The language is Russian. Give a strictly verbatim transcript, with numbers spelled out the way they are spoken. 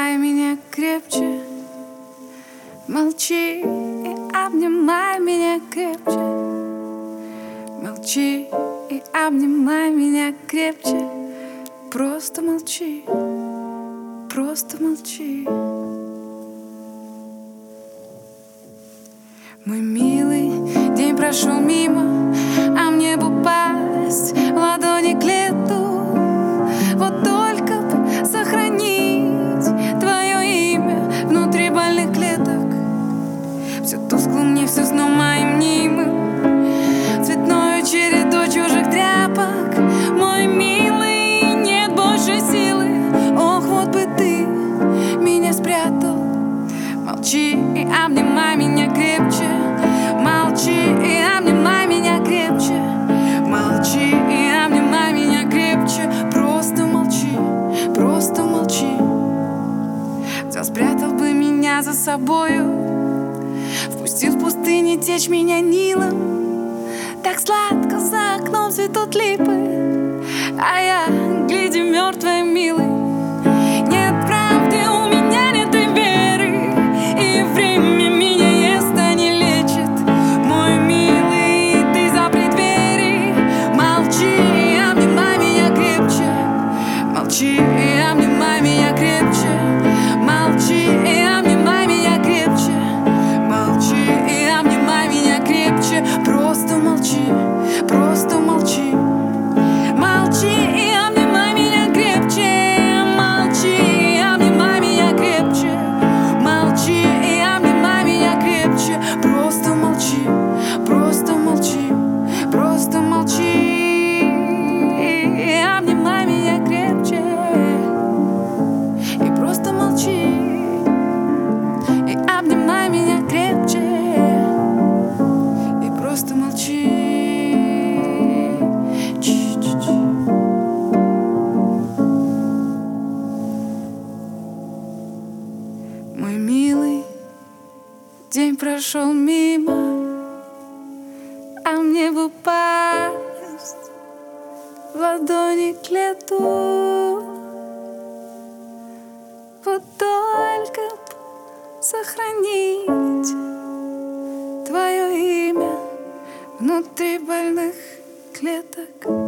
обнимай меня крепче, молчи и обнимай меня крепче, молчи и обнимай меня крепче, просто молчи, просто молчи. Мой милый, день прошел мимо, а мне бы упасть в ладони к лету. Вот только б сохранить твое имя внутри больных клеток. Все тускло мне, все сном моим мнимым, цветною чередой чужих тряпок. Мой милый, нет больше силы, ох, вот бы ты меня спрятал. Молчи и обнимай меня крепче, молчи и обнимай меня крепче, молчи и обнимай меня крепче, просто молчи, просто молчи. Взял, спрятал бы меня за собою, впустил в пустыне течь меня Нилом. Так сладко за окном цветут липы, а я, гляди, мертвая, милый. Нет правды у меня, нет и веры, и время меня ест, а не лечит. Мой милый, ты запри двери, молчи и обнимай меня крепче, молчи и обнимай меня крепче, молчи и обнимай меня крепче, молчи и обнимай меня крепче, просто молчи, просто молчи. Молчи и обнимай меня крепче, молчи и обнимай меня крепче, молчи и обнимай меня крепче, просто молчи, просто молчи, просто молчи и обнимай меня крепче, и просто молчи, и обнимай меня крепче, и просто молчи. Мой милый, день прошел мимо, а мне бы упасть в ладони к лету. Вот только б сохранить твое имя внутри больных клеток.